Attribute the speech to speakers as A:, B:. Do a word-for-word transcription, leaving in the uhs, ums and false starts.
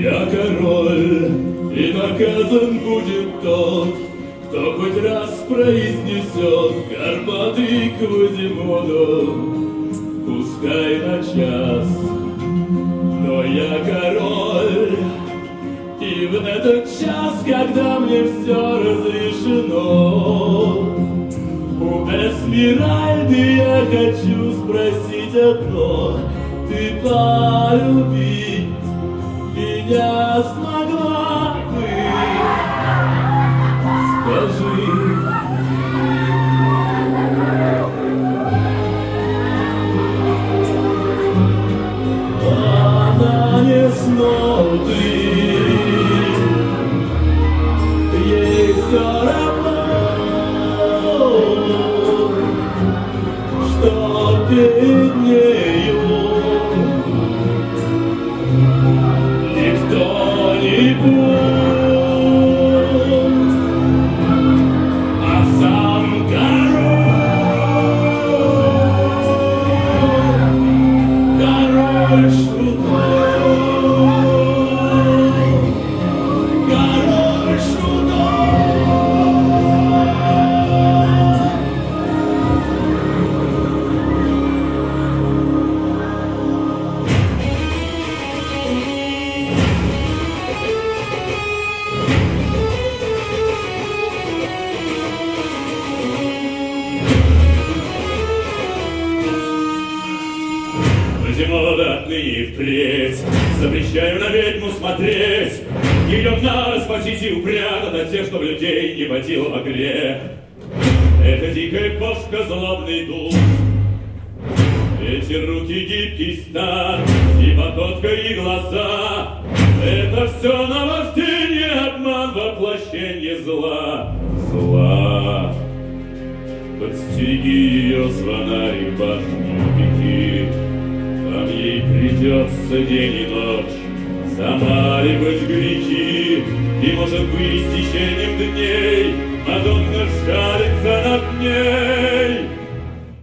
A: Я король, и наказан будет тот, кто хоть раз произнесет горбатый Квазимоду, пускай на час. Но я король, и в этот час, когда мне все разрешено, у Эсмеральды я хочу спросить одно: ты полюбить меня смогла бы? Скажи. Она не смотрит, ей все равно, что перед нею не кто-нибудь, а сам король, король шутов. Квазимода, отныне и впредь запрещаю на ведьму смотреть. Ее надо спасить и упрятать от тех, кто в людей не водил во грех. Это дикая кошка, злобный дух, эти руки, гибкий стан, и походка, и глаза — это все наваждение, обман, воплощение зла, зла. Подстереги ее, звонарь, в башню беги, там ей придется день и ночь замаливать грехи, и, может быть, с течением дней